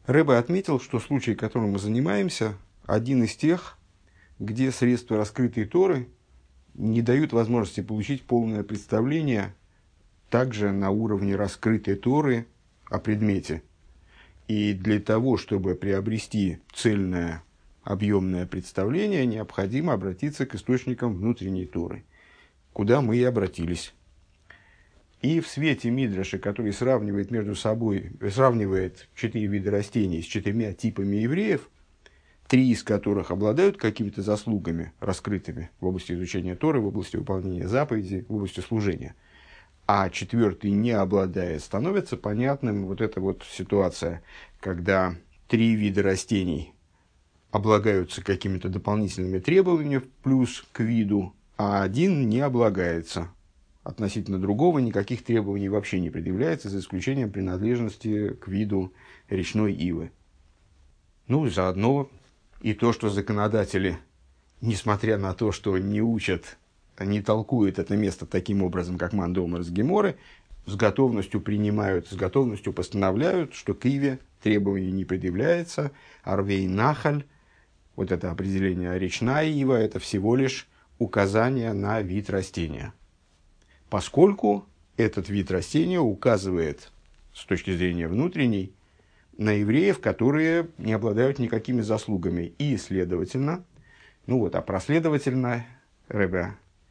Рэбе отметил, что случай, которым мы занимаемся, один из тех, где средства раскрытой Торы не дают возможности получить полное представление также на уровне раскрытой Торы о предмете. И для того, чтобы приобрести цельное, объемное представление, необходимо обратиться к источникам внутренней Торы, куда мы и обратились. И в свете Мидраша, который сравнивает четыре вида растений с четырьмя типами евреев, три из которых обладают какими-то заслугами раскрытыми в области изучения Торы, в области выполнения заповедей, в области служения, а четвертый не обладает, становится понятным вот эта вот ситуация, когда три вида растений облагаются какими-то дополнительными требованиями плюс к виду, а один не облагается. Относительно другого никаких требований вообще не предъявляется, за исключением принадлежности к виду речной ивы. Ну, заодно и то, что законодатели, несмотря на то, что не учат, не толкуют это место таким образом, как Ман Домар с Геморы, с готовностью принимают, с готовностью постановляют, что к иве требований не предъявляется, арвей нахаль, вот это определение речная ива, это всего лишь указание на вид растения. Поскольку этот вид растения указывает, с точки зрения внутренней, на евреев, которые не обладают никакими заслугами. И, следовательно, а проследовательно Ребе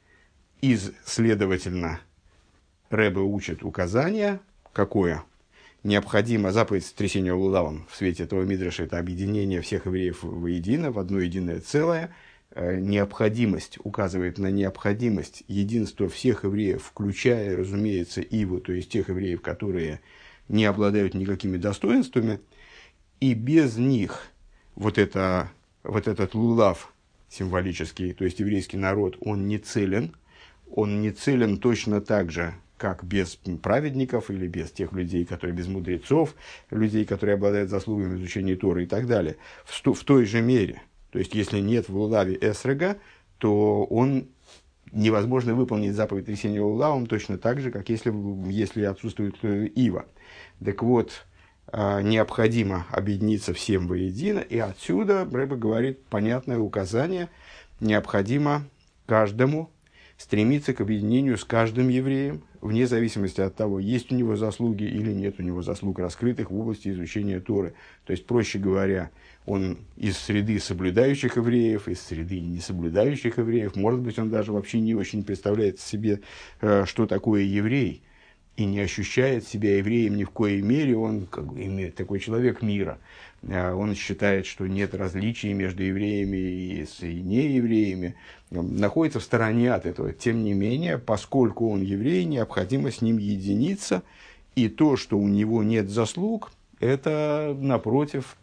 учит указание, какое необходимо, заповедь сотрясения лулавом в свете этого мидраша, это объединение всех евреев воедино, в одно единое целое. Необходимость указывает на необходимость единства всех евреев, включая, разумеется, иву, то есть тех евреев, которые не обладают никакими достоинствами, и без них вот этот лулав символический, то есть еврейский народ, он не целен точно так же, как без праведников или без тех людей, которые без мудрецов, людей, которые обладают заслугами изучения Торы и так далее, в той же мере. То есть, если нет в лулаве эсрега, то невозможно выполнить заповедь трясения лулавом точно так же, как если отсутствует ива. Так вот, необходимо объединиться всем воедино, и отсюда Ребе говорит понятное указание, необходимо каждому стремиться к объединению с каждым евреем, вне зависимости от того, есть у него заслуги или нет у него заслуг, раскрытых в области изучения Торы. То есть, проще говоря, он из среды соблюдающих евреев, из среды несоблюдающих евреев, может быть, он даже вообще не очень представляет себе, что такое еврей, и не ощущает себя евреем ни в коей мере, он такой человек мира. Он считает, что нет различий между евреями и неевреями, находится в стороне от этого. Тем не менее, поскольку он еврей, необходимо с ним единиться, и то, что у него нет заслуг, это, напротив,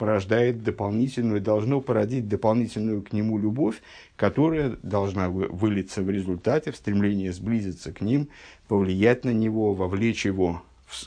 должно породить дополнительную к нему любовь, которая должна вылиться в результате в стремлении сблизиться к ним, повлиять на него, привлечь его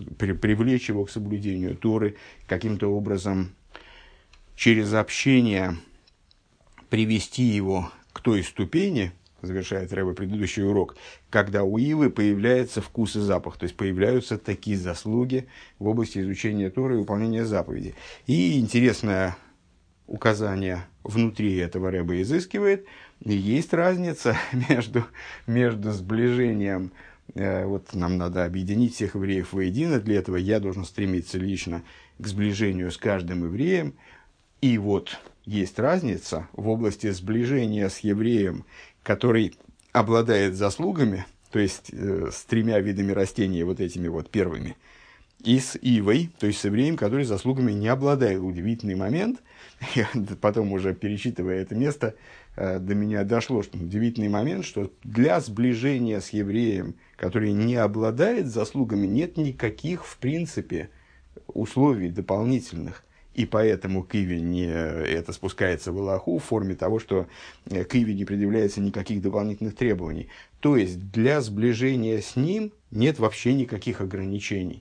к соблюдению Торы, каким-то образом через общение привести его к той ступени, завершает Ребе предыдущий урок, когда у ивы появляется вкус и запах, то есть появляются такие заслуги в области изучения Торы и выполнения заповедей. И интересное указание внутри этого Ребе изыскивает, есть разница между сближением, нам надо объединить всех евреев воедино, для этого я должен стремиться лично к сближению с каждым евреем, и есть разница в области сближения с евреем, который обладает заслугами, то есть с тремя видами растений, этими первыми, и с ивой, то есть с евреем, который заслугами не обладает. Удивительный момент, я потом уже перечитывая это место, до меня дошло, что удивительный момент, что для сближения с евреем, который не обладает заслугами, нет никаких, в принципе, условий дополнительных. И поэтому к иве это спускается в Алаху в форме того, что к иве не предъявляется никаких дополнительных требований. То есть, для сближения с ним нет вообще никаких ограничений.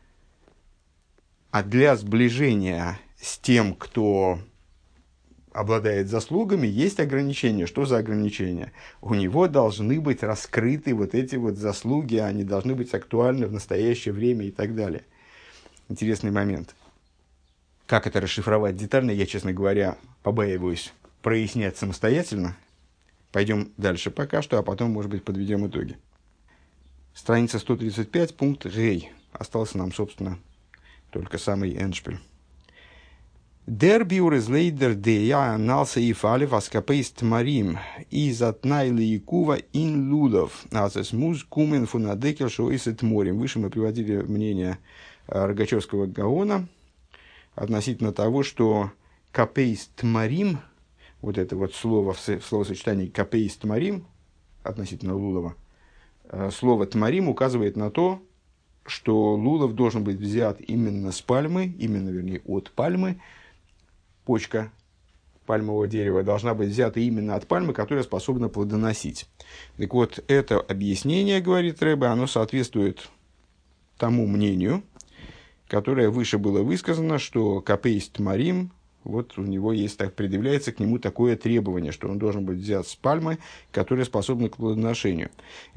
А для сближения с тем, кто обладает заслугами, есть ограничения. Что за ограничения? У него должны быть раскрыты эти заслуги, они должны быть актуальны в настоящее время и так далее. Интересный момент. Как это расшифровать детально, я, честно говоря, побаиваюсь прояснять самостоятельно. Пойдем дальше пока что, а потом, может быть, подведем итоги. Страница 135, пункт Гей. Остался нам, собственно, только самый эндшпиль. Der Biures leider der налса и фалев аскапейст марим из отнайли Якува ин лулов. Азес муз кумен фунадекел шоисет морем. Выше мы приводили мнение Рогачевского Гаона относительно того, что капейст марим, вот это вот слово в словосочетании капейст марим, относительно лулова, слово тмарим указывает на то, что лулов должен быть взят именно с пальмы, именно, вернее, от пальмы. Почка пальмового дерева должна быть взята именно от пальмы, которая способна плодоносить. Так вот, это объяснение, говорит Ребе, оно соответствует тому мнению, которое выше было высказано, что капейст марим, вот у него есть, так предъявляется к нему такое требование, что он должен быть взят с пальмы, которая способна к плодоношению.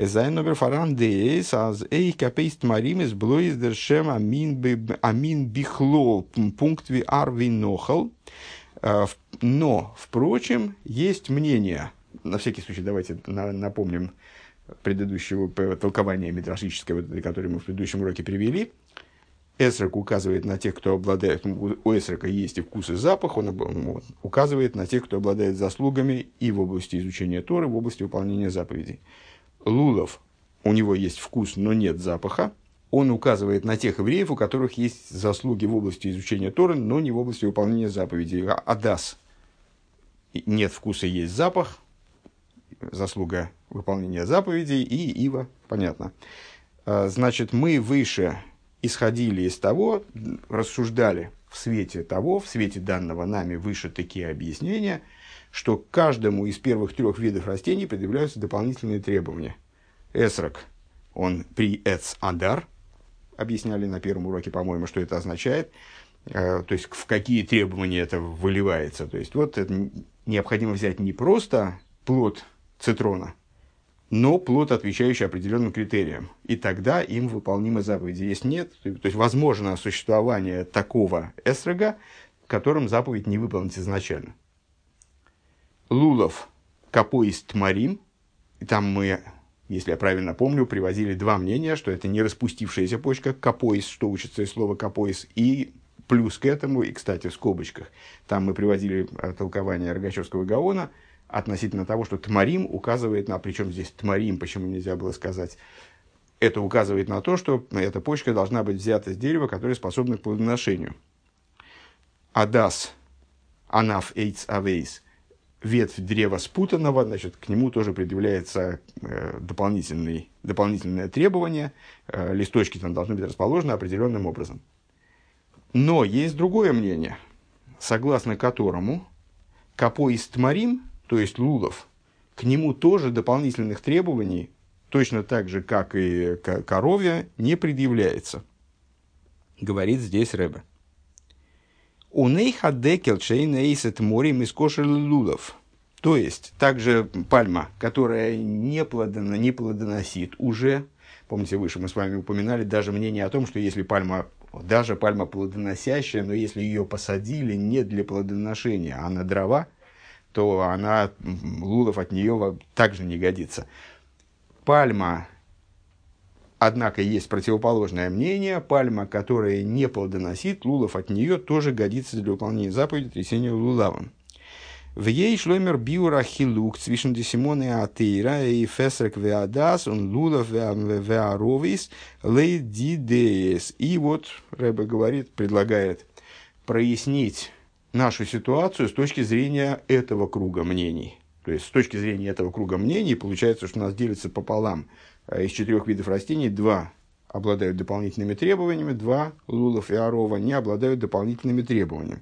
Капейст марим из блоиздершем амин бихлол пунктви арви нохал. Но, впрочем, есть мнение, на всякий случай давайте напомним предыдущего толкования мидрашического, которое мы в предыдущем уроке привели. Эсрак указывает на тех, кто обладает, у Эсрака есть и вкус, и запах, он указывает на тех, кто обладает заслугами и в области изучения Торы, в области выполнения заповедей. Лулов, у него есть вкус, но нет запаха. Он указывает на тех евреев, у которых есть заслуги в области изучения Торы, но не в области выполнения заповедей. Адас. Нет вкуса, есть запах. Заслуга выполнения заповедей. И ива. Понятно. Значит, мы выше исходили из того, рассуждали в свете того, в свете данного нами выше такие объяснения, что к каждому из первых трех видов растений предъявляются дополнительные требования. Эсрак, он при эц-адар, объясняли на первом уроке, по-моему, что это означает, то есть в какие требования это выливается. То есть вот это необходимо взять не просто плод цитрона, но плод, отвечающий определенным критериям. И тогда им выполнимы заповеди. Если нет, то есть возможно существование такого эсрога, которым заповедь не выполнить изначально. Лулов капоис тмарим, и там мы, если я правильно помню, приводили два мнения, что это не распустившаяся почка, капоис, что учится из слова капоис, и плюс к этому, и, кстати, в скобочках, там мы приводили толкование Рогачевского Гаона относительно того, что тмарим указывает на, причем здесь тмарим, почему нельзя было сказать, это указывает на то, что эта почка должна быть взята с дерева, которое способно к плодоношению. Адас, анаф эйц авейс, ветвь древа спутанного, значит, к нему тоже предъявляется дополнительное требование, листочки там должны быть расположены определенным образом. Но есть другое мнение, согласно которому капоис тмарим, то есть лулов, к нему тоже дополнительных требований, точно так же, как и коровья, не предъявляется. Говорит здесь Ребе. Унейха декел чейн эйсет морем из кошер лулов. То есть, также пальма, которая не плодоносит уже. Помните, выше мы с вами упоминали даже мнение о том, что если даже пальма плодоносящая, но если ее посадили не для плодоношения, а на дрова, то лулов от нее также не годится. Пальма, однако, есть противоположное мнение. Пальма, которая не плодоносит, лулов от нее тоже годится для выполнения заповеди трясения лулавом. В ей шломер биура хилук zwischen десимон и атеира и фесрек веадас он лулов веаровис лейдидеес. И вот Ребе говорит, предлагает прояснить нашу ситуацию с точки зрения этого круга мнений. То есть, с точки зрения этого круга мнений, получается, что у нас делится пополам. Из 4 видов растений 2 обладают дополнительными требованиями, 2 лулов и арова не обладают дополнительными требованиями.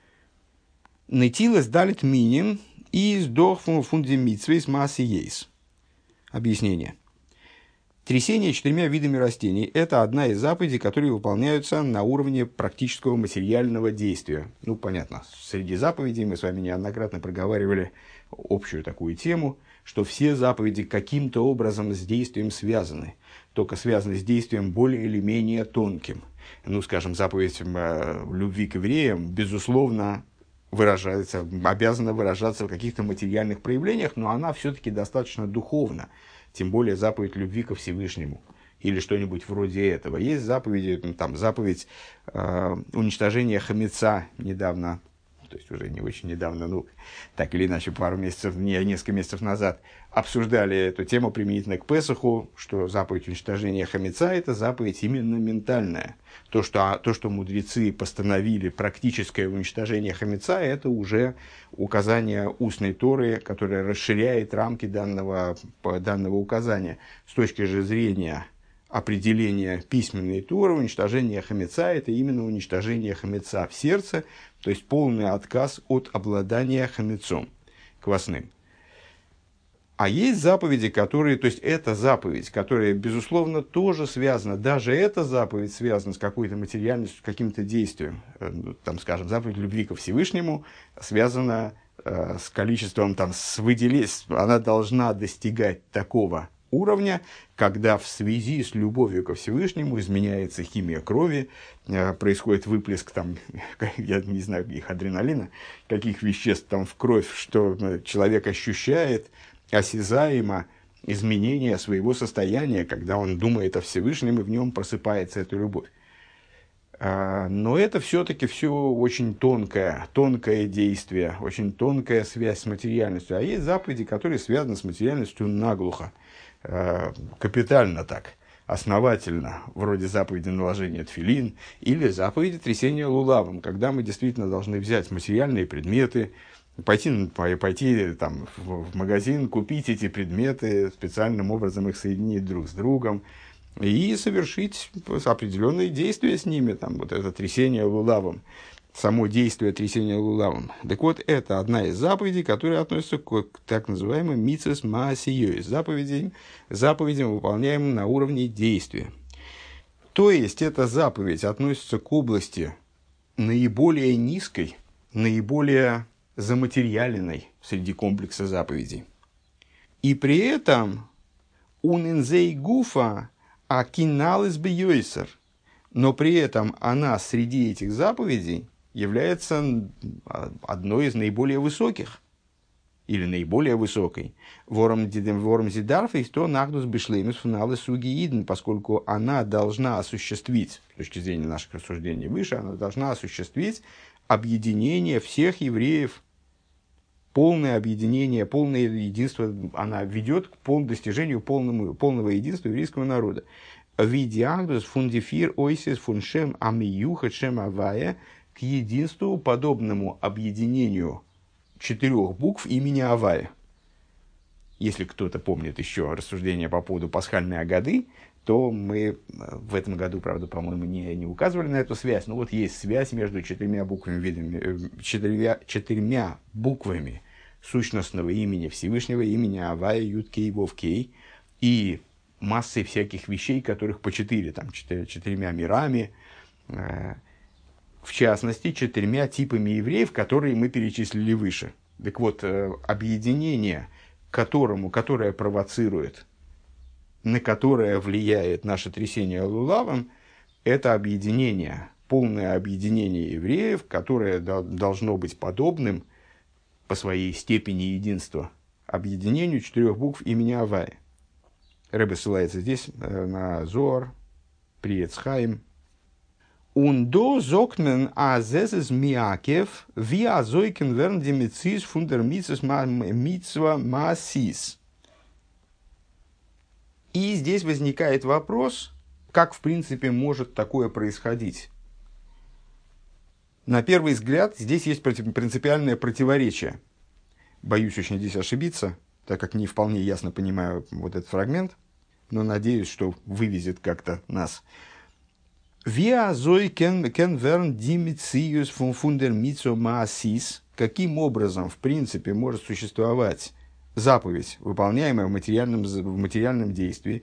Нетилес далит миним из дох фундамитсвейс массы ейс. Объяснение. Трясение 4 видами растений – это одна из заповедей, которые выполняются на уровне практического материального действия. Ну, понятно, среди заповедей мы с вами неоднократно проговаривали общую такую тему, что все заповеди каким-то образом с действием связаны, только связаны с действием более или менее тонким. ну, скажем, заповедь любви к евреям, безусловно, обязана выражаться в каких-то материальных проявлениях, но она все-таки достаточно духовна, тем более заповедь любви ко Всевышнему или что-нибудь вроде этого. Есть заповеди, там, заповедь уничтожения хамеца недавно, то есть уже не очень недавно, ну, так или иначе, несколько месяцев назад обсуждали эту тему применительно к Песаху, что заповедь уничтожения хамеца – это заповедь именно ментальная. То, что мудрецы постановили практическое уничтожение хамеца, это уже указание устной Торы, которое расширяет рамки данного указания. С точки же зрения определения письменной Торы, уничтожение хамеца – это именно уничтожение хамеца в сердце, то есть полный отказ от обладания хамецом квасным. А есть заповеди, которые, то есть это заповедь, которая, безусловно, тоже связана, даже эта заповедь связана с какой-то материальностью, с каким-то действием. Там, скажем, заповедь любви ко Всевышнему связана с количеством, она должна достигать такого уровня, когда в связи с любовью ко Всевышнему изменяется химия крови, происходит выплеск, я не знаю, каких адреналина, каких веществ там в кровь, что человек ощущает осязаемо изменение своего состояния, когда он думает о Всевышнем, и в нем просыпается эта любовь. Но это все-таки все очень тонкое действие, очень тонкая связь с материальностью. А есть заповеди, которые связаны с материальностью наглухо, капитально так, основательно, вроде заповеди наложения тфилин или заповеди трясения лулавом, когда мы действительно должны взять материальные предметы, пойти там, в магазин, купить эти предметы, специальным образом их соединить друг с другом и совершить определенные действия с ними, там, вот это трясение лулавом, само действие трясения лулавом. Так вот, это одна из заповедей, которая относится к так называемым мицвос маасиёс, заповедям, выполняемым на уровне действия. То есть, эта заповедь относится к области наиболее низкой, наиболее заматериаленной среди комплекса заповедей. И при этом унинзей гуфа акиналис бьёйсер, но при этом она среди этих заповедей является одной из наиболее высоких, или наиболее высокой. Вором зидарфей, то нагдус бишлеймус фуналы сугиидн, поскольку она должна осуществить, с точки зрения наших рассуждений выше, она должна осуществить объединение всех евреев, полное объединение, полное единство, она ведет к достижению полного единства еврейского народа. Видиагдус фундифир ойсис фуншем амиюха шем авая, к единству, подобному объединению 4 букв имени Авая. Если кто-то помнит еще рассуждения по поводу пасхальной агады, то мы в этом году, правда, по-моему, не указывали на эту связь, но вот есть связь между 4 буквами сущностного имени Всевышнего, имени Авая, Юд-Кей, Вов-Кей, и массой всяких вещей, которых по 4, там, 4 мирами, в частности, 4 типами евреев, которые мы перечислили выше. Так вот, объединение, которое провоцирует, на которое влияет наше трясение лулавом, это объединение, полное объединение евреев, которое должно быть подобным по своей степени единства объединению 4 букв имени Авая. Ребе ссылается здесь на Зоар, при Эцхайм. Ундо зокмен азезес миакев ви азойкен верн демицис фундер митцва маасис. И здесь возникает вопрос, как в принципе может такое происходить. На первый взгляд, здесь есть принципиальное противоречие. Боюсь очень здесь ошибиться, так как не вполне ясно понимаю вот этот фрагмент, но надеюсь, что вывезет как-то нас. Каким образом, в принципе, может существовать заповедь, выполняемая в материальном действии,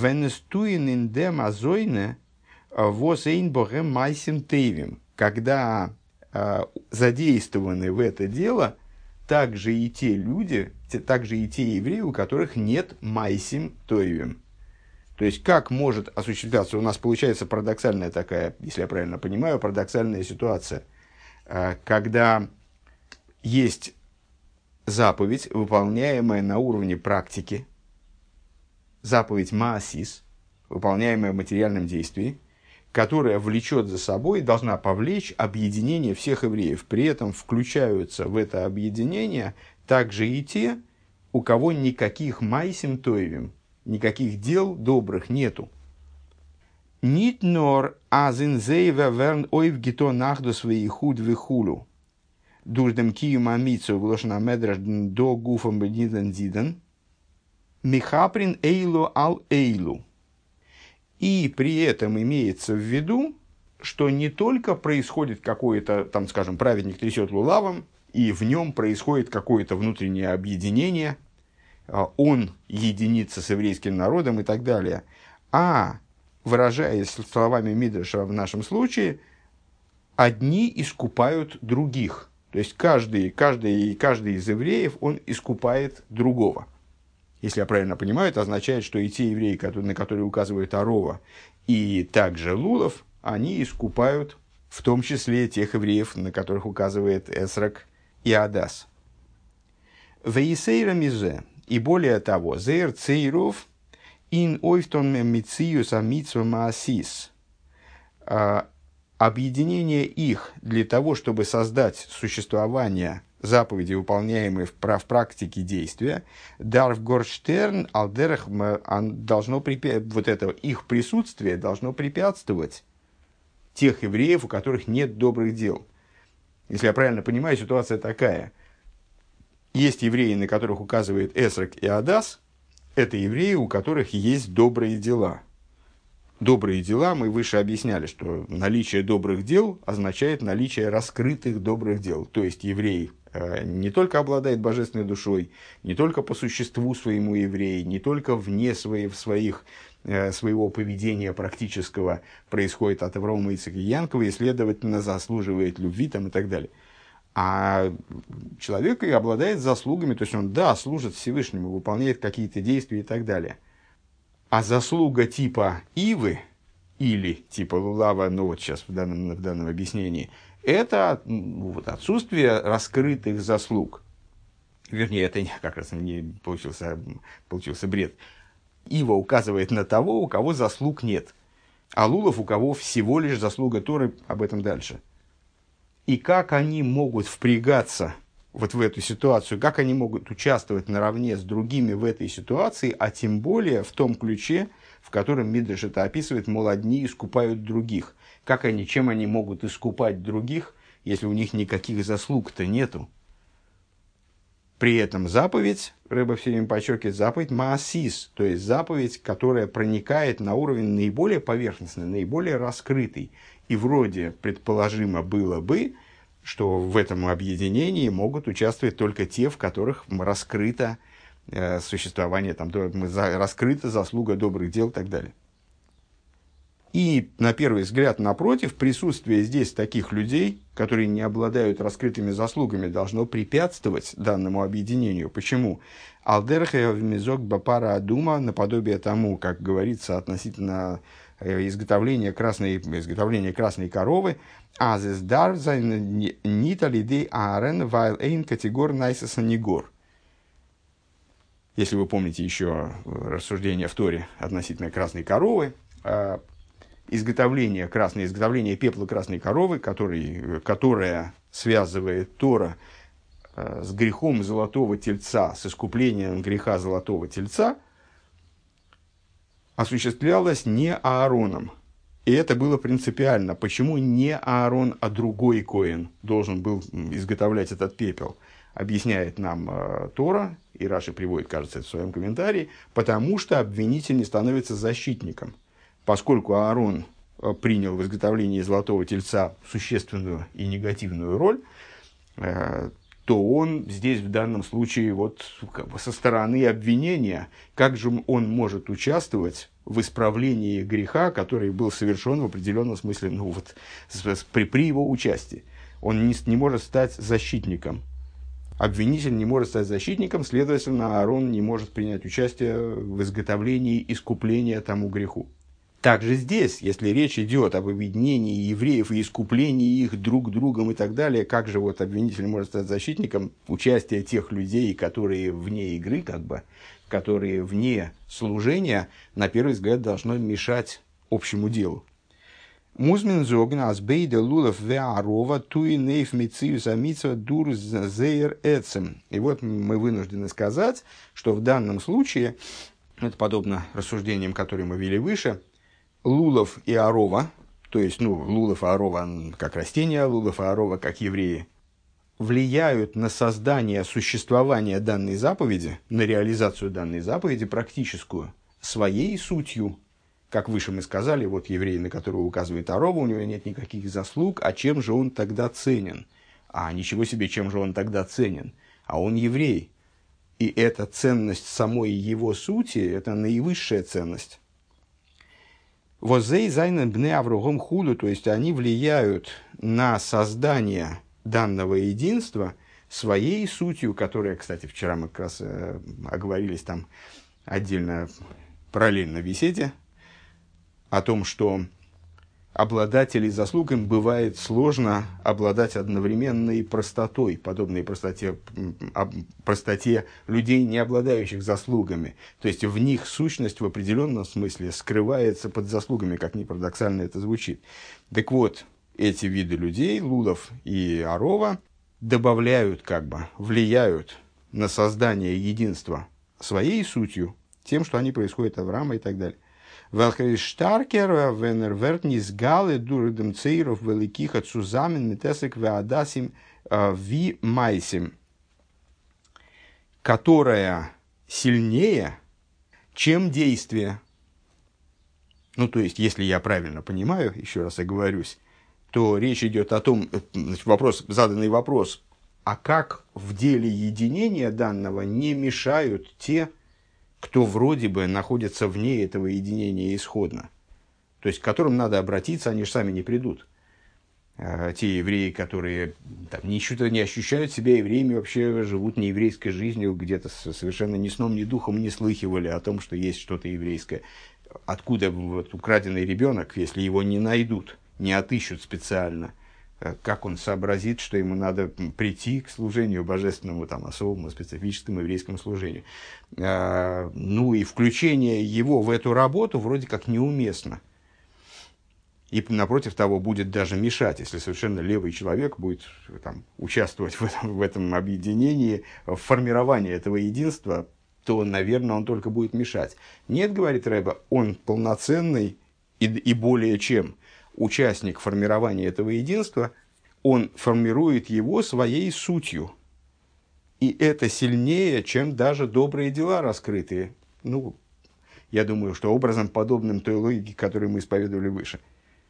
когда задействованы в это дело также и те люди, также и те евреи, у которых нет майсим тойвим. То есть, как может осуществляться, у нас получается парадоксальная такая, если я правильно понимаю, парадоксальная ситуация, когда есть заповедь, выполняемая на уровне практики, заповедь маасис, выполняемая в материальном действии, которая влечет за собой, должна повлечь объединение всех евреев. При этом включаются в это объединение также и те, у кого никаких майсим тоевим, никаких дел добрых нету. Нит нор азин зейва верн ойв гито нахду свои худ вихулу. Дуждем кию мамицу влошна медраж до гуфом бедиден зиден. Михаприн эйлу ал эйлу. И при этом имеется в виду, что не только происходит какое-то, там, скажем, праведник трясет лулавом, и в нем происходит какое-то внутреннее объединение, он единится с еврейским народом и так далее. А, выражаясь словами Мидраша в нашем случае, одни искупают других. То есть каждый из евреев, он искупает другого. Если я правильно понимаю, это означает, что и те евреи, на которые указывает Арова, и также Лулов, они искупают в том числе тех евреев, на которых указывает Эсрак и Адас. Вейсейра мизе, и более того, зейр цейров ин ойфтон мициюс амитсва маасис. Объединение их для того, чтобы создать существование заповеди, выполняемые в практике действия, дарф горштерн алдерах должно вот это их присутствие должно препятствовать тех евреев, у которых нет добрых дел. Если я правильно понимаю, ситуация такая. Есть евреи, на которых указывает Эсрак и Адас, это евреи, у которых есть добрые дела. Добрые дела, мы выше объясняли, что наличие добрых дел означает наличие раскрытых добрых дел. То есть еврей не только обладает божественной душой, не только по существу своему еврей, не только вне своего поведения практического происходит от Авраама, Ицхака и Якова и, следовательно, заслуживает любви там, и так далее. А человек и обладает заслугами, то есть он, да, служит Всевышнему, выполняет какие-то действия и так далее. А заслуга типа Ивы или типа Лулава, ну вот сейчас в данном объяснении, это вот, отсутствие раскрытых заслуг. Вернее, это как раз не получился бред. Ива указывает на того, у кого заслуг нет. А Лулов, у кого всего лишь заслуга Торы, об этом дальше. И как они могут впрягаться вот в эту ситуацию, как они могут участвовать наравне с другими в этой ситуации, а тем более в том ключе, в котором Мидраш это описывает, мол, одни искупают других. Чем они могут искупать других, если у них никаких заслуг-то нету? При этом заповедь, Рэбе все время подчеркивает, заповедь маасис, то есть заповедь, которая проникает на уровень наиболее поверхностный, наиболее раскрытый. И вроде предположимо было бы, что в этом объединении могут участвовать только те, в которых раскрыто существование, раскрыта заслуга добрых дел и так далее. И, на первый взгляд, напротив, присутствие здесь таких людей, которые не обладают раскрытыми заслугами, должно препятствовать данному объединению. Почему? Алдерхе мизок бапара адума, наподобие тому, как говорится относительно изготовления красной коровы, азес дарза нита лидей аарен вайл эйн категор найсеса нигор. Если вы помните еще рассуждение в Торе относительно красной коровы, изготовление пепла красной коровы, которая связывает Тора с грехом золотого тельца, с искуплением греха золотого тельца, осуществлялось не Аароном. И это было принципиально. Почему не Аарон, а другой коэн должен был изготовлять этот пепел? Объясняет нам Тора, и Раши приводит, кажется, это в своем комментарии, потому что обвинитель не становится защитником. Поскольку Аарон принял в изготовлении золотого тельца существенную и негативную роль, то он здесь в данном случае со стороны обвинения, как же он может участвовать в исправлении греха, который был совершен в определенном смысле, при его участии. Он не может стать защитником. обвинитель не может стать защитником, следовательно, Аарон не может принять участие в изготовлении искупления тому греху. Также здесь, если речь идет об объединении евреев и искуплении их друг другом и так далее, как же вот обвинитель может стать защитником участия тех людей, которые вне игры, которые вне служения, на первый взгляд, должно мешать общему делу. Музмин зогна азбейда лулов веарова туи нейф мициус амитсва дур зейр эцем. И вот мы вынуждены сказать, что в данном случае, это подобно рассуждениям, которые мы вели выше, лулов и арова, то есть, лулов и арова как растения, лулов и арова как евреи, влияют на создание существования данной заповеди, на реализацию данной заповеди практическую, своей сутью. Как выше мы сказали, вот еврей, на которого указывает арова, у него нет никаких заслуг, а чем же он тогда ценен? А ничего себе, чем же он тогда ценен? А он еврей. И эта ценность самой его сути, это наивысшая ценность. Возей зайнен бне авругом худу, то есть они влияют на создание данного единства своей сутью, которая, кстати, вчера мы как раз оговорились там отдельно, параллельно в беседе, о том, что обладателей заслуг им бывает сложно обладать одновременной простотой, подобной простоте людей, не обладающих заслугами. То есть в них сущность в определенном смысле скрывается под заслугами, как ни парадоксально это звучит. Так вот, эти виды людей, лулов и арова, добавляют, влияют на создание единства своей сутью, тем, что они происходят от Авраама и так далее. Велхристаркер, венерверт низгалы, дуридем цейров, великих отсузамен, метесек, веадасим, ви майсим, которая сильнее, чем действие. То есть, если я правильно понимаю, еще раз оговорюсь, то речь идет о том, заданный вопрос, а как в деле единения данного не мешают те, кто вроде бы находится вне этого единения исходно, то есть к которым надо обратиться, они же сами не придут. Те евреи, которые не ощущают себя евреями, вообще живут нееврейской жизнью, где-то совершенно ни сном, ни духом не слыхивали о том, что есть что-то еврейское. Откуда вот украденный ребенок, если его не найдут, не отыщут специально, как он сообразит, что ему надо прийти к служению божественному, особому, специфическому еврейскому служению. И включение его в эту работу вроде как неуместно. И, напротив того, будет даже мешать, если совершенно левый человек будет участвовать в этом объединении, в формировании этого единства, то, наверное, он только будет мешать. Нет, говорит Рэбе, он полноценный и более чем участник формирования этого единства, он формирует его своей сутью. И это сильнее, чем даже добрые дела раскрытые. Я думаю, что образом подобным той логике, которую мы исповедовали выше.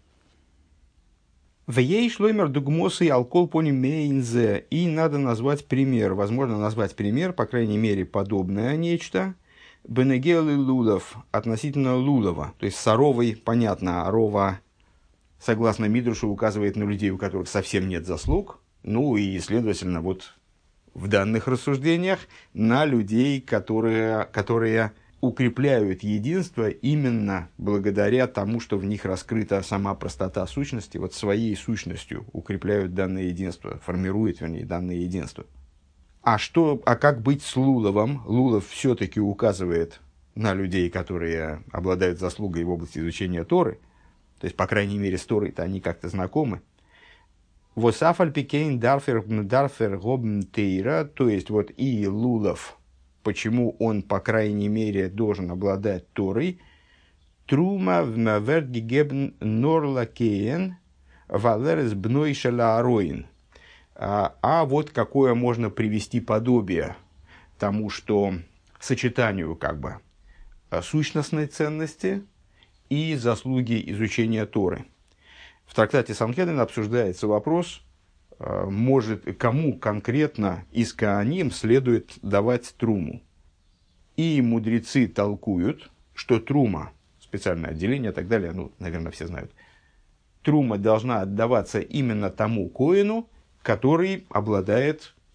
В ей шлоймер дугмосы алкол понимейнзе. И надо назвать пример. Возможно, назвать пример, по крайней мере, подобное нечто. Бенегел и лулов, относительно лулова. То есть с аровой, понятно, арова, согласно Мидрушу, указывает на людей, у которых совсем нет заслуг. И, следовательно, вот в данных рассуждениях на людей, которые укрепляют единство именно благодаря тому, что в них раскрыта сама простота сущности, вот своей сущностью укрепляют данное единство, формируют, данное единство. А как быть с луловом? Лулов все-таки указывает на людей, которые обладают заслугой в области изучения Торы, то есть, по крайней мере, с Торой-то они как-то знакомы. Восафаль пикейн дарфер гобн тейра, то есть, вот и лулов, почему он, по крайней мере, должен обладать Торой, трума вмаверт гигебн норлакеен валерес бной шалаароин. А вот какое можно привести подобие тому, что сочетанию сущностной ценности и заслуги изучения Торы. В трактате Санхедрин обсуждается вопрос, кому конкретно из коаним следует давать труму. И мудрецы толкуют, что трума, специальное отделение и так далее, наверное, все знают, трума должна отдаваться именно тому коэну, который обладает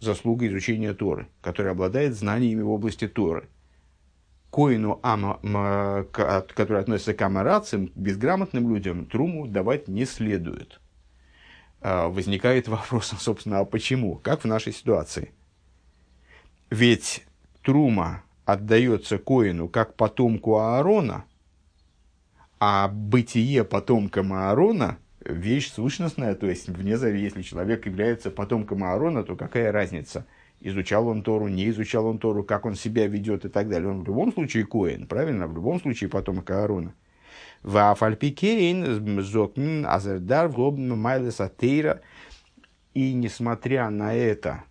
заслугой изучения Торы, который обладает знаниями в области Торы. Коину, который относится к амарацим, безграмотным людям, труму давать не следует. Возникает вопрос, собственно, а почему? Как в нашей ситуации? Ведь трума отдается коину как потомку Аарона, а бытие потомком Аарона – вещь сущностная, то есть, если человек является потомком Аарона, то какая разница, изучал он Тору, не изучал он Тору, как он себя ведет и так далее. Он в любом случае коэн, правильно? В любом случае потомок Аарона. И несмотря на это,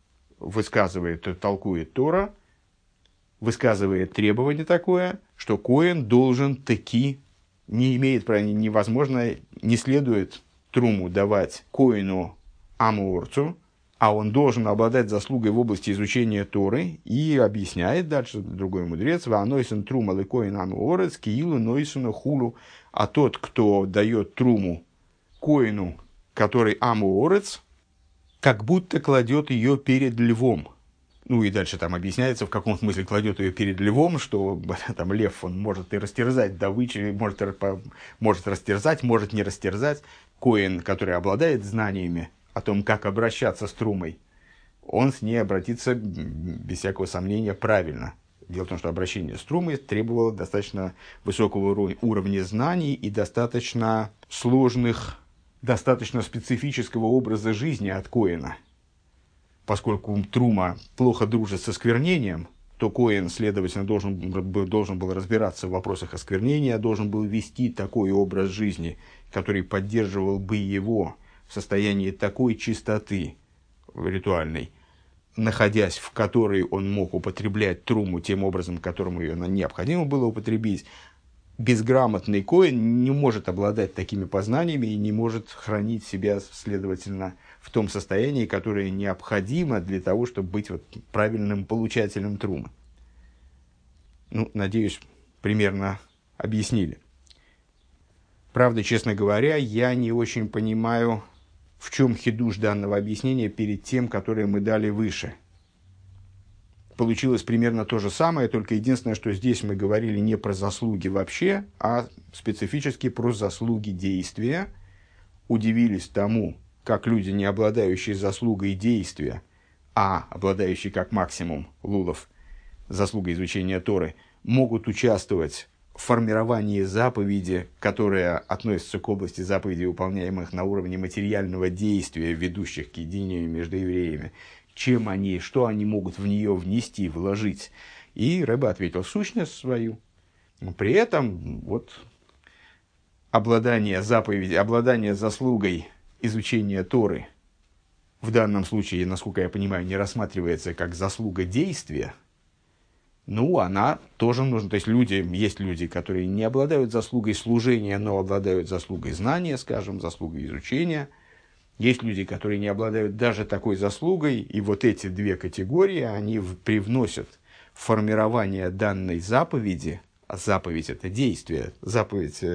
толкует Тора, высказывает требование такое, что коэн должен таки, не имеет права, невозможно, не следует труму давать коэну амуорцу, а он должен обладать заслугой в области изучения Торы, и объясняет дальше другой мудрец, «Ваанойсен трума лекоэн амуорец киилу нойсену хулу», а тот, кто дает труму коэну, который амуорец, как будто кладет ее перед львом. Ну и дальше там объясняется, в каком смысле кладет ее перед львом, что там лев, он может и растерзать добычу, может растерзать, может не растерзать. Коэн, который обладает знаниями о том, как обращаться с трумой, он с ней обратится, без всякого сомнения, правильно. Дело в том, что обращение с трумой требовало достаточно высокого уровня знаний и достаточно сложных, достаточно специфического образа жизни от коэна. Поскольку трума плохо дружит с осквернением, то коэн, следовательно, должен был разбираться в вопросах осквернения, должен был вести такой образ жизни, который поддерживал бы его в состоянии такой чистоты ритуальной, находясь в которой он мог употреблять труму тем образом, которому ее необходимо было употребить. Безграмотный коэн не может обладать такими познаниями и не может хранить себя, следовательно, в том состоянии, которое необходимо для того, чтобы быть правильным получателем трумы. Надеюсь, примерно объяснили. Правда, честно говоря, я не очень понимаю, в чем хидуш данного объяснения перед тем, которое мы дали выше. Получилось примерно то же самое, только единственное, что здесь мы говорили не про заслуги вообще, а специфически про заслуги действия. Удивились тому, как люди, не обладающие заслугой действия, а обладающие как максимум лулов заслугой изучения Торы, могут участвовать в формировании заповеди, которая относится к области заповедей, выполняемых на уровне материального действия, ведущих к единению между евреями. Что они могут в нее внести, вложить. И Рэбе ответил сущность свою. При этом обладание заслугой изучения Торы в данном случае, насколько я понимаю, не рассматривается как заслуга действия. Она тоже нужна. То есть есть люди, которые не обладают заслугой служения, но обладают заслугой знания, скажем, заслугой изучения. Есть люди, которые не обладают даже такой заслугой, и эти две категории, они привносят в формирование данной заповеди, а заповедь – это действие, заповедь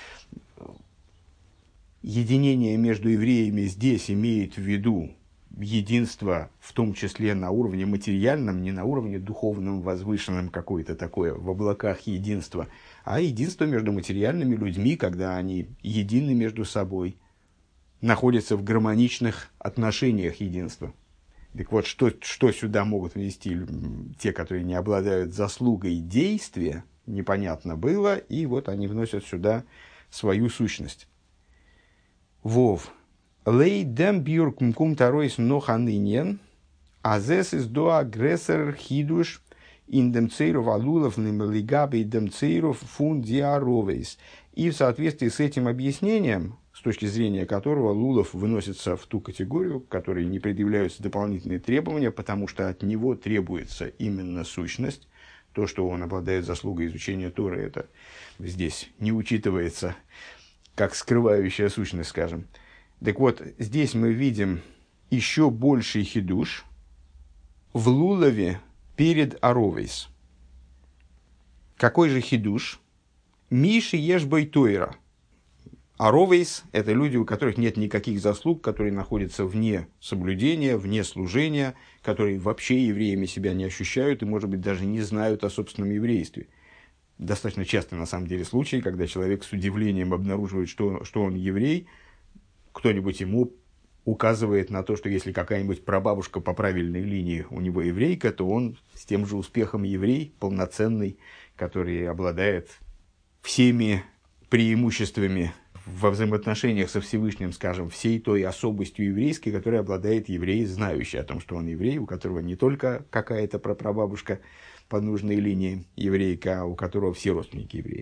единение между евреями здесь имеет в виду единство, в том числе на уровне материальном, не на уровне духовном, возвышенном, какое-то такое, в облаках единства, а единство между материальными людьми, когда они едины между собой, находятся в гармоничных отношениях единства. Так что сюда могут внести те, которые не обладают заслугой действия, непонятно было, и они вносят сюда свою сущность. Вов. Лей дем бюрк мкум таройс ноханынен, азес из до агрессор хидуш ин дем цейров алулов немалигабей дем цейров фундиаровейс. И в соответствии с этим объяснением, с точки зрения которого лулов выносится в ту категорию, к которой не предъявляются дополнительные требования, потому что от него требуется именно сущность. То, что он обладает заслугой изучения Торы, это здесь не учитывается как скрывающая сущность, скажем. Так здесь мы видим еще больший хидуш в лулове перед аровейс. Какой же хидуш? Миши ешбой тойра. А ровейс – это люди, у которых нет никаких заслуг, которые находятся вне соблюдения, вне служения, которые вообще евреями себя не ощущают и, может быть, даже не знают о собственном еврействе. Достаточно часто, на самом деле, случаи, когда человек с удивлением обнаруживает, что он еврей, кто-нибудь ему указывает на то, что если какая-нибудь прабабушка по правильной линии у него еврейка, то он с тем же успехом еврей, полноценный, который обладает всеми преимуществами во взаимоотношениях со Всевышним, скажем, всей той особостью еврейской, которой обладает еврей, знающий о том, что он еврей, у которого не только какая-то прапрабабушка по нужной линии еврейка, а у которого все родственники евреи.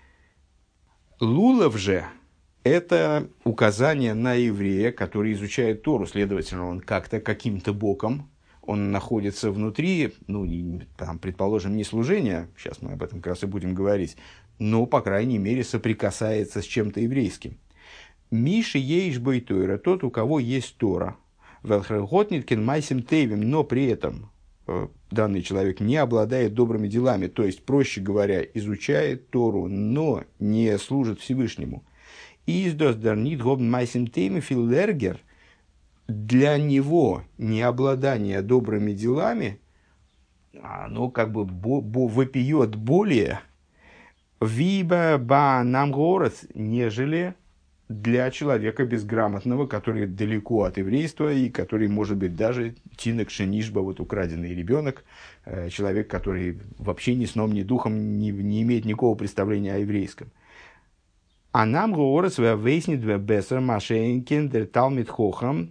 Лулав же – это указание на еврея, который изучает Тору, следовательно, он как-то, каким-то боком, он находится внутри, там, предположим, не служения, сейчас мы об этом как раз и будем говорить, но, по крайней мере, соприкасается с чем-то еврейским. Миши еиш бой Тора, тот, у кого есть Тора. Велхреготниткин майсим тейвим, но при этом данный человек не обладает добрыми делами, то есть, проще говоря, изучает Тору, но не служит Всевышнему. Издос дарнит гобн майсим тейвим филлергер, для него необладание добрыми делами, оно как бы вопиет более виба ба нам город, нежели для человека безграмотного, который далеко от еврейства и который, может быть, даже тинок шенишба, вот украденный ребенок, человек, который вообще ни сном, ни духом не имеет никакого представления о еврейском. А нам говорит, вейснит бессер машенкин дер талмит хохам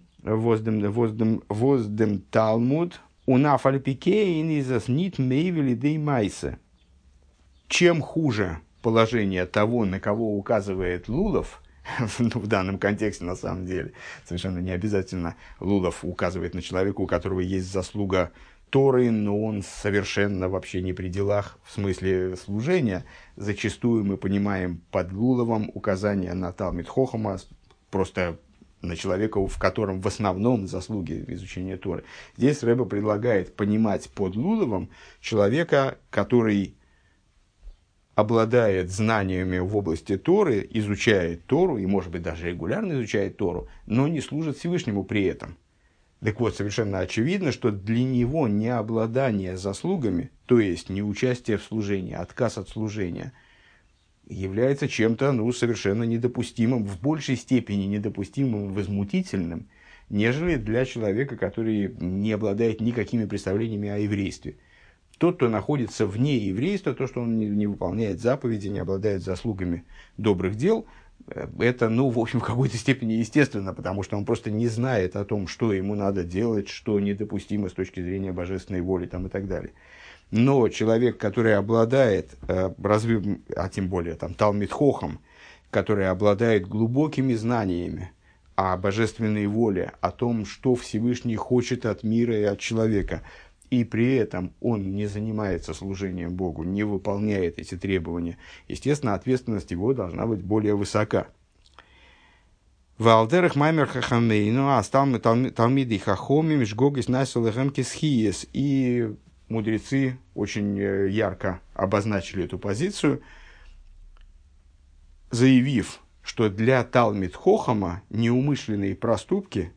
воздем талмуд унафальпикейн изас нит мейвели дей майсе. Чем хуже положение того, на кого указывает Лулав, в данном контексте на самом деле, совершенно не обязательно Лулав указывает на человека, у которого есть заслуга Торы, но он совершенно вообще не при делах в смысле служения. Зачастую мы понимаем под Лулавом указание на Талмид Хохама, просто на человека, в котором в основном заслуги изучения Торы. Здесь Ребе предлагает понимать под Лулавом человека, который обладает знаниями в области Торы, изучает Тору, и, может быть, даже регулярно изучает Тору, но не служит Всевышнему при этом. Так вот, совершенно очевидно, что для него необладание заслугами, то есть неучастие в служении, отказ от служения, является чем-то совершенно недопустимым, в большей степени недопустимым, возмутительным, нежели для человека, который не обладает никакими представлениями о еврействе. Тот, кто находится вне еврейства, то, что он не выполняет заповеди, не обладает заслугами добрых дел, это, в общем, в какой-то степени естественно, потому что он просто не знает о том, что ему надо делать, что недопустимо с точки зрения божественной воли там, и так далее. Но человек, который обладает, а тем более Талмид Хохам, который обладает глубокими знаниями о божественной воле, о том, что Всевышний хочет от мира и от человека, и при этом он не занимается служением Богу, не выполняет эти требования, естественно, ответственность его должна быть более высока. Валдерах маймер хахамейну, а талмиды хахомим, жгогис насилэхэм кисхиес. И мудрецы очень ярко обозначили эту позицию, заявив, что для Талмид Хохама неумышленные проступки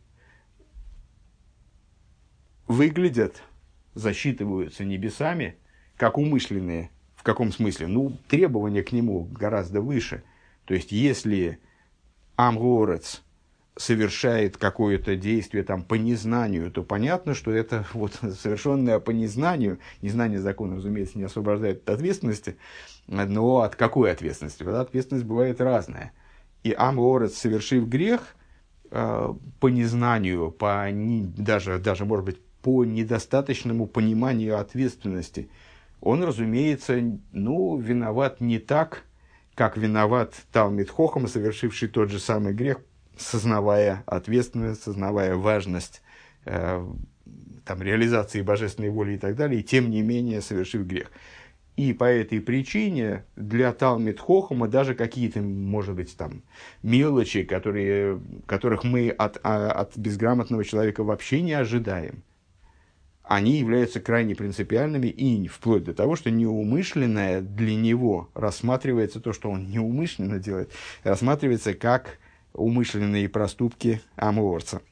выглядят, засчитываются небесами, как умышленные. В каком смысле? Требования к нему гораздо выше. То есть, если Амгорец совершает какое-то действие по незнанию, то понятно, что это совершенное по незнанию. Незнание закона, разумеется, не освобождает от ответственности. Но от какой ответственности? Ответственность бывает разная. И Амгорец, совершив грех, по незнанию, даже, может быть, по недостаточному пониманию ответственности, он, разумеется, виноват не так, как виноват Талмид Хохам, совершивший тот же самый грех, сознавая ответственность, сознавая важность реализации божественной воли и так далее, и тем не менее совершив грех. И по этой причине для Талмид Хохама даже какие-то, может быть, мелочи, которых мы от безграмотного человека вообще не ожидаем, они являются крайне принципиальными, и вплоть до того, что неумышленное для него рассматривается, то, что он неумышленно делает, рассматривается как умышленные проступки амуорца.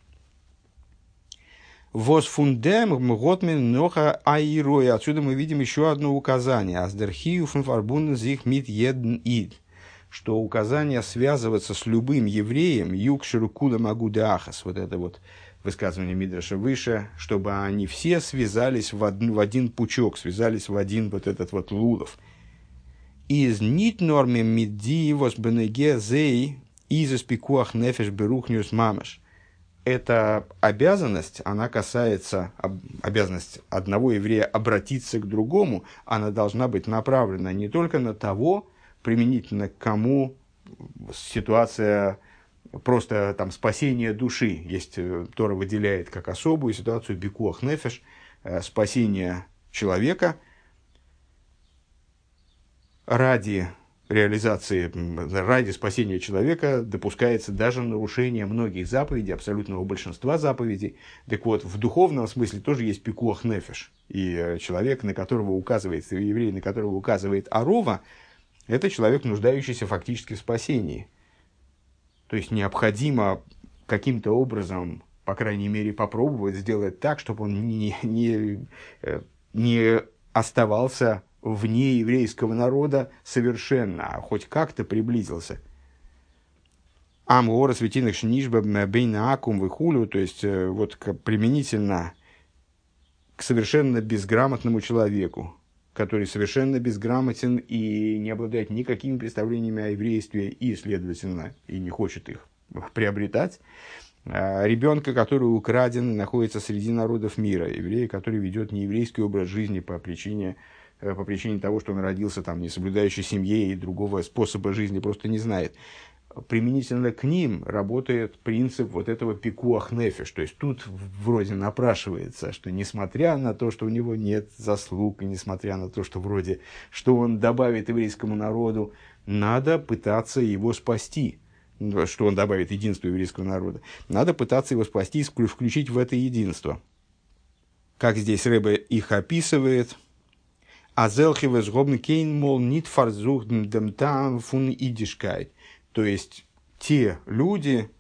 Вос фундем готмен ноха айрой. Отсюда мы видим еще одно указание. Аздерхию фун фарбунден зих мит едн ид. Что указание связываться с любым евреем, юг ширукуда магудахас, вот это вот высказывание Мидраша выше, чтобы они все связались в один пучок, связались в один вот этот вот лулов. Из нит норме мидди вос бенеге зей из пикуах нефеш берухнюс мамаш. Эта обязанность, она касается, обязанность одного еврея обратиться к другому, она должна быть направлена не только на того, применительно к кому ситуация просто там спасения души. Есть, Тора выделяет как особую ситуацию бикуах нефеш, спасение человека ради реализации, ради спасения человека допускается даже нарушение многих заповедей, абсолютного большинства заповедей. Так вот, в духовном смысле тоже есть пикуах нефеш. И человек, на которого указывает, еврей, на которого указывает арова, это человек, нуждающийся фактически в спасении. То есть необходимо каким-то образом, по крайней мере, попробовать сделать так, чтобы он не оставался вне еврейского народа совершенно, а хоть как-то приблизился. Амгора светиных шнишба бейна акум выхулю, то есть вот применительно к совершенно безграмотному человеку, который совершенно безграмотен и не обладает никакими представлениями о еврействе и, следовательно, и не хочет их приобретать. Ребенка, который украден и находится среди народов мира. Еврея, который ведет нееврейский образ жизни по причине того, что он родился там, не соблюдающий семье и другого способа жизни просто не знает. Применительно к ним работает принцип вот этого пикуах нефеш. То есть тут вроде напрашивается, что несмотря на то, что у него нет заслуг, и несмотря на то, что вроде что он добавит еврейскому народу, надо пытаться его спасти. Что он добавит единству еврейского народа. Надо пытаться его спасти, включить в это единство. Как здесь Ребе их описывает. Азелхивес гобн кейн мол нит фарзухн дем там фун идишкайт. То есть, те люди,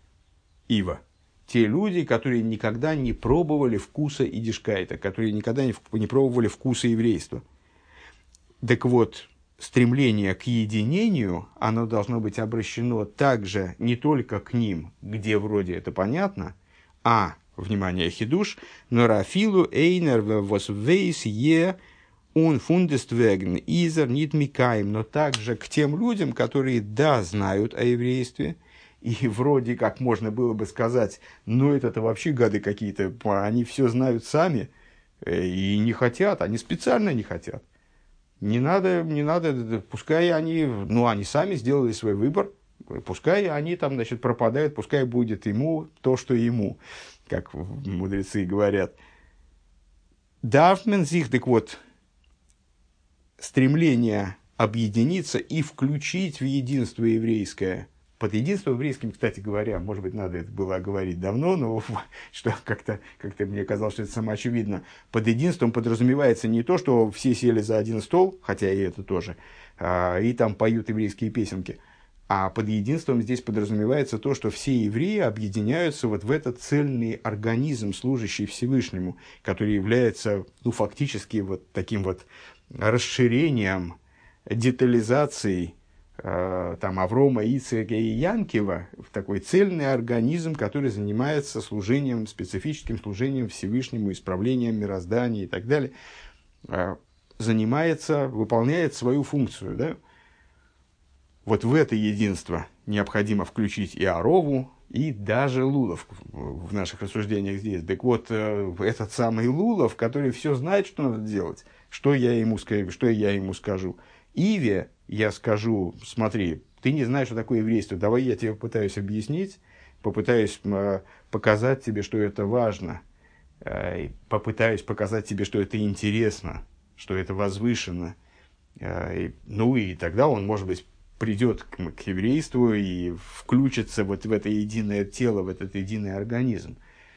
которые никогда не пробовали вкуса идишкайта, которые никогда не пробовали вкуса еврейства. Так вот, стремление к единению, оно должно быть обращено также не только к ним, где вроде это понятно, а, внимание, хидуш, но рафилу эйнер восвейс е он фундествеген изер нит микаем, но также к тем людям, которые, да, знают о еврействе, и вроде как можно было бы сказать, ну это-то вообще гады какие-то, они все знают сами, и не хотят, они специально не хотят. Не надо, пускай они сами сделали свой выбор, пускай они там, значит, пропадают, пускай будет ему то, что ему, как мудрецы говорят. Дарфмен зих, так вот, стремление объединиться и включить в единство еврейское. Под единством еврейским, кстати говоря, может быть, надо это было говорить давно, но что как-то мне казалось, что это самоочевидно. Под единством подразумевается не то, что все сели за один стол, хотя и это тоже, и там поют еврейские песенки, а под единством здесь подразумевается то, что все евреи объединяются вот в этот цельный организм, служащий Всевышнему, который является, фактически вот таким вот расширением, детализацией там, Аврома, Ицхака и Янкива в такой цельный организм, который занимается служением, специфическим служением Всевышнему, исправлением мироздания и так далее, выполняет свою функцию. Да? Вот в это единство необходимо включить и Арову, и даже Лулов в наших рассуждениях здесь. Так вот, этот самый Лулов, который все знает, что надо делать, что я ему скажу. Иве я скажу, смотри, ты не знаешь, что такое еврейство, давай я тебе попытаюсь объяснить, попытаюсь показать тебе, что это важно, попытаюсь показать тебе, что это интересно, что это возвышенно. И тогда он, может быть, придет к еврейству и включится вот в это единое тело, в этот единый организм.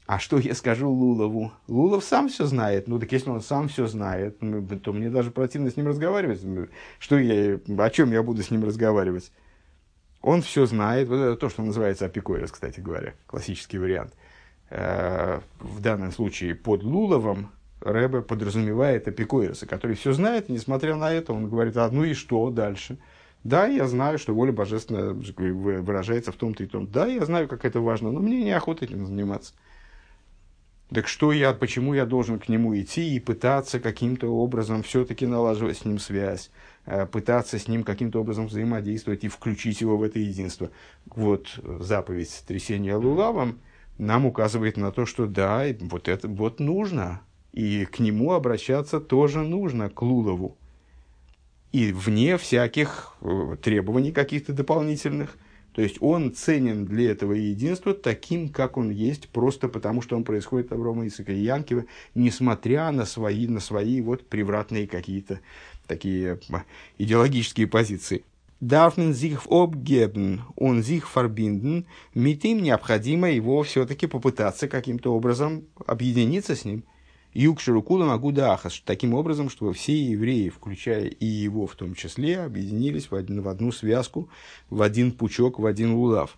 А что я скажу Лулову? Лулов сам все знает. Ну, так если он сам все знает, то мне даже противно с ним разговаривать. О чем я буду с ним разговаривать? Он все знает. Вот это то, что называется апикойрос, кстати говоря. Классический вариант. В данном случае под Луловым Ребе подразумевает апикойроса, который все знает, и несмотря на это, он говорит, ну и что дальше? Да, я знаю, что воля божественная выражается в том-то и том. Да, я знаю, как это важно, но мне неохота этим заниматься. Так почему я должен к нему идти и пытаться каким-то образом все-таки налаживать с ним связь, пытаться с ним каким-то образом взаимодействовать и включить его в это единство? Вот заповедь трясения лулавом нам указывает на то, что да, вот это вот нужно, и к нему обращаться тоже нужно, к лулову. И вне всяких требований каких-то дополнительных. То есть он ценен для этого единства таким, как он есть, просто потому, что он происходит от Аврома, Ицхака и Янкива, несмотря на свои вот превратные какие-то такие идеологические позиции. Darf man sich abgeben und sich verbinden, mit ihm необходимо его все-таки попытаться каким-то образом объединиться с ним. Юкшеру кулам агуда ахас, таким образом, чтобы все евреи, включая и его в том числе, объединились в одну связку, в один пучок, в один лулав.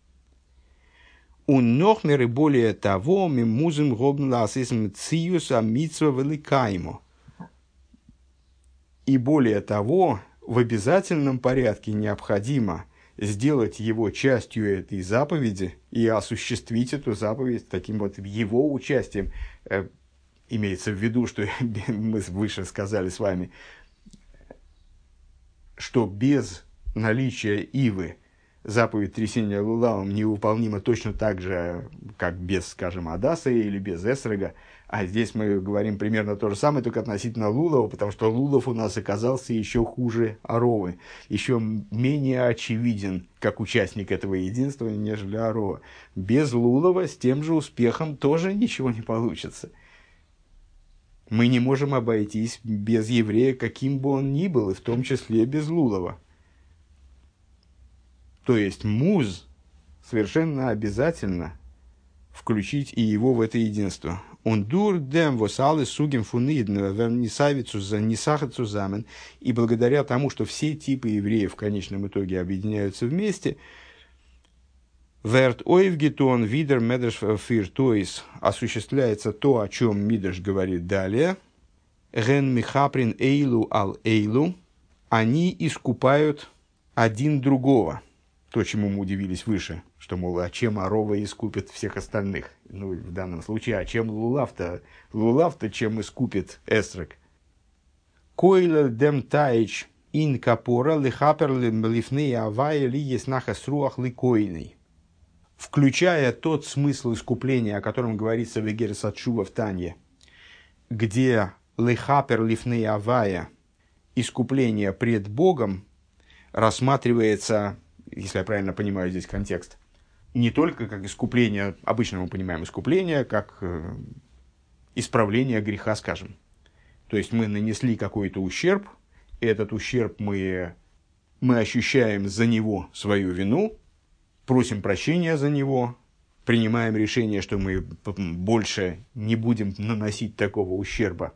У нохмеры более того, мы музым робн ласисм циюса митсва великаимо. И более того, в обязательном порядке необходимо сделать его частью этой заповеди и осуществить эту заповедь таким вот его участием. Имеется в виду, что мы выше сказали с вами, что без наличия ивы заповедь трясения лулавом невыполнима точно так же, как без, скажем, Адаса или без Эсрега. А здесь мы говорим примерно то же самое, только относительно Лулова, потому что Лулов у нас оказался еще хуже Аровы, еще менее очевиден как участник этого единства, нежели Арова. Без Лулова с тем же успехом тоже ничего не получится. Мы не можем обойтись без еврея, каким бы он ни был, и в том числе без Лулова. То есть муз совершенно обязательно включить и его в это единство. Он дур дем восалы сугим фунидн нисахацузамен. И благодаря тому, что все типы евреев в конечном итоге объединяются вместе, верт ойвгитон видер медреш фир тоис, осуществляется то, о чем Мидраш говорит далее. Ген михаприн эйлу ал эйлу, они искупают один другого. То, чему мы удивились выше, что, мол, а чем Арова искупит всех остальных? Ну, в данном случае, а чем Лулав-то? Лулав-то чем искупит Эсрек? Койлер дем таич ин капора лихапер лифней авая ли еснаха сруах ликойный. Включая тот смысл искупления, о котором говорится в Эгерес Атшува в Танье, где лихапер лифней авая, искупление пред Богом, рассматривается, если я правильно понимаю здесь контекст, не только как искупление, обычно мы понимаем искупление, как исправление греха, скажем. То есть мы нанесли какой-то ущерб, и этот ущерб мы ощущаем за него свою вину, просим прощения за него, принимаем решение, что мы больше не будем наносить такого ущерба,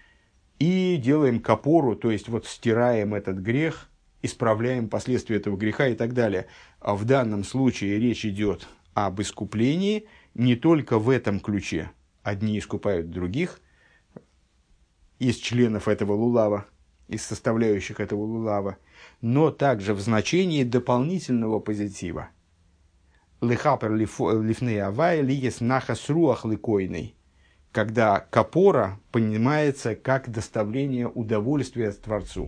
и делаем капору, то есть вот стираем этот грех, исправляем последствия этого греха и так далее. А в данном случае речь идет об искуплении не только в этом ключе. Одни искупают других из членов этого лулава, из составляющих этого лулава, но также в значении дополнительного позитива. Лихапер лифней авай лиес нахас руах ликойный, когда капора понимается как доставление удовольствия Творцу.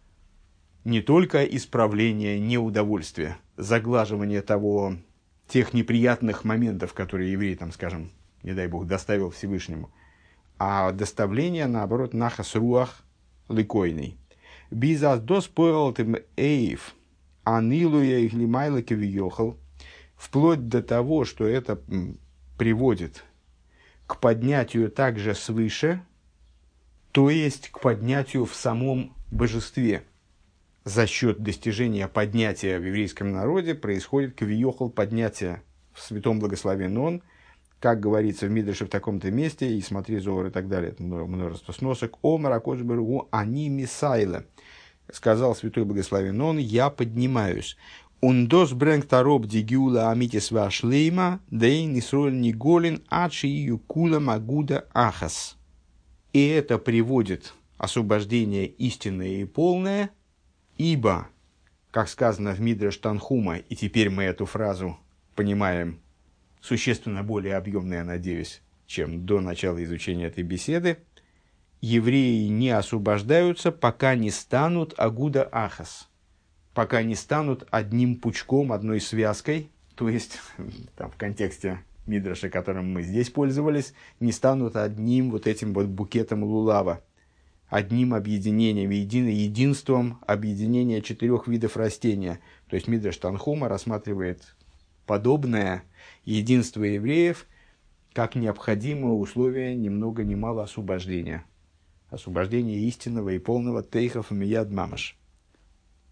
Не только исправление неудовольствия, заглаживание тех неприятных моментов, которые еврей, там, скажем, не дай Бог, доставил Всевышнему, а доставление, наоборот, нахас руах ликойный. Бизас доспойлтем эйв анилуя их лимайла кевиохал, вплоть до того, что это приводит к поднятию также свыше, то есть к поднятию в самом божестве. За счет достижения поднятия в еврейском народе происходит кавиохал поднятие в святом благословен он, как говорится в Мидреше в таком-то месте, и смотри Зоар и так далее, это множество сносок, «Омар акодж барух гу ани мисайла», сказал святой благословен он, «я поднимаюсь». «Ундос брэнг тароб дигюла амитис вашлейма, дейн исроль ниголин ачи юкула магуда ахас». И это приводит освобождение истинное и полное, ибо, как сказано в Мидреш Танхума, и теперь мы эту фразу понимаем существенно более объемно, я надеюсь, чем до начала изучения этой беседы, евреи не освобождаются, пока не станут агуда ахас, пока не станут одним пучком, одной связкой, то есть там, в контексте Мидраша, которым мы здесь пользовались, не станут одним вот этим вот букетом лулава, одним объединением, единством объединения 4 видов растения. То есть Мидраш Танхума рассматривает подобное единство евреев как необходимое условие ни много ни мало освобождения. Освобождения истинного и полного тейхов мияд мамаш.